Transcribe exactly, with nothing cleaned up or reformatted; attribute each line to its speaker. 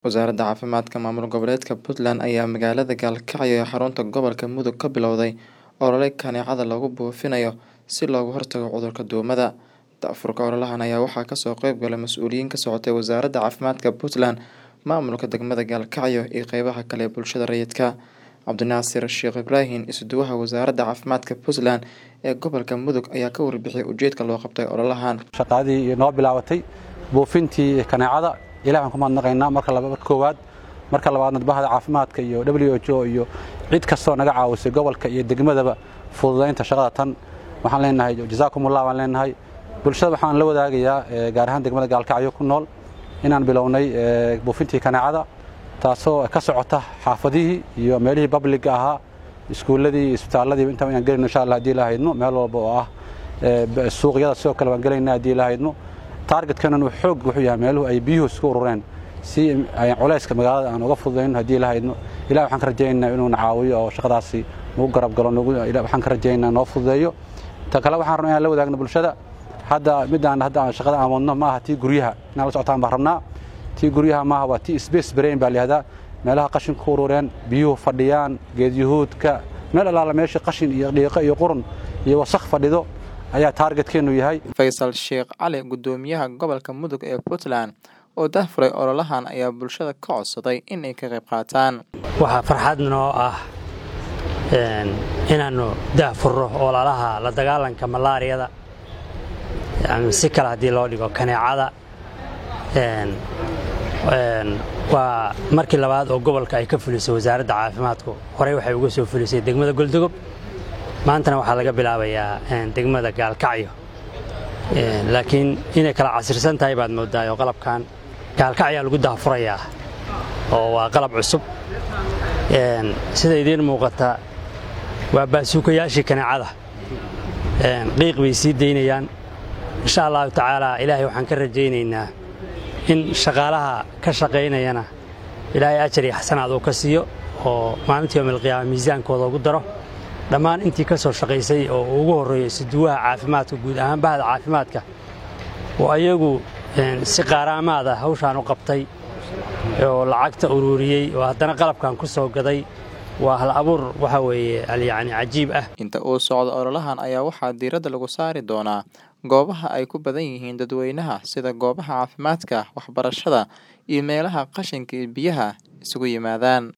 Speaker 1: Wasaaradda Caafimaadka Maamul Goboleedka Puntland ayaa magaalada Gaalkacyo ee xarunta gobolka Mudug ka bilowday olole kaneecada lagu buufinayo si looga hortago cudurka duumada. Daafurka ololahan ayaa waxaa kasoo qayb galay mas'uuliyiin ka socotay Wasaaradda Caafimaadka Puntland, maamulka degmada Gaalkacyo iyo qeybaha kale ee bulshada rayidka. Cabdinaasir Sheekh Ibraahin, isuduwaha Wasaaradda Caafimaadka Puntland ee gobolka Mudug, ayaa ka warbixiyay ujeedka loo qabtay ololahan.
Speaker 2: Shaqadii noo bilaabatay buufintii kaneecada ilaahay waxaan ku mahadnaqaynaa marka labaad koowaad marka labaadna bahda caafimaadka iyo W H O iyo cid kastoo naga caawisay gobolka iyo degmadaba fududeynta shaqada tan. Waxaan leenahay jazaakumullah, waan leenahay bulshada. Waxaan la wadaagayaa gaar ahaan degmada Gaalkacyo ku nool inaan bilownay buufintii kaneecada taasoo ka socota xaafadihii iyo meelihii public ahaa, iskuuladii iyo isbitaaladii inta inaan galino insha Allah hadii ilaahayno, meel walba oo ah suuqyada sidoo kale waan galaynaa hadii ilaahayno. targetkana uu xoog wuxuu yahay meeluhu ay biyuhu isku urureen si ay culayska magaalada aan uga fududeyno hadii ilaahayno. ilaahay waxaan ka rajaynaynaa inuu nacaawiyo oo shaqadaasi uu garab galo nagu ilaahay waxaan ka rajaynaynaa noo fududeeyo. ta kale waxaan rabnaa in la wadaagno bulshada hadda midaan hadda aan shaqada aamoodno ma aha tii guryaha inaan la socotaan baan rabnaa. tii guryaha ma aha waa tii space brain baa leeyahay meelaha qashin ku urureen biyuhu fadhiyaan geed yuhuudka meel alaala meesha qashin iyo dhiiqo iyo qurun iyo wasakh fadhido ayaa targetkeenu yahay.
Speaker 1: Faysal Sheekh Cali, gudoomiyaha gobolka Mudug ee Puntland oo daahfuray ololahan, ayaa bulshada ka codsaday in ay ka qayb qaataan.
Speaker 3: Waxa farxad noo ah in inaanu daahfurro ololaha la dagaalanka malaariyada yani si kala hadii loo dhigo kaneecada. een een waa markii labaad oo gobolka ay ka fulisay wasaaradda caafimaadku. Horey waxay uga soo fulisay degmada Galdogob, maantana waxaa laga bilaabayaa degmada Gaalkacyo. laakiin inay kala casirsan tahay baad moodaa oo qalabkan Gaalkacyo lagu daafurayaa oo waa qalab cusub. een sida idin muuqata waa baasuukayaashii kaneecada. een qiiq bay sii deynayaan insha Allah tacaala. ilaahay waxaan ka rajaynaynaa in shaqaalaha ka shaqeynayana ilaahay ajri xasanaad uu ka siiyo oo maalintii yawmal qiyaamah miisaankooda ugu daro. dhammaan intii ka soo shaqeysay oo ugu horeeyay siduwaha caafimaadka guud ahaan bahda caafimaadka oo ayagu si qaaraamaada hawshan u qabtay oo lacagta ururiyay oo haddana qalabkan ku soo gaday waa hal abuur waxa weeye yani cajiib ah.
Speaker 1: Inta uu socdo ololahan ayaa waxaa diiradda lagu saari doonaa goobaha ay ku badan yihiin dadweynaha sida goobaha caafimaadka, waxbarashada iyo meelaha qashinka iyo biyaha isugu yimaadaan.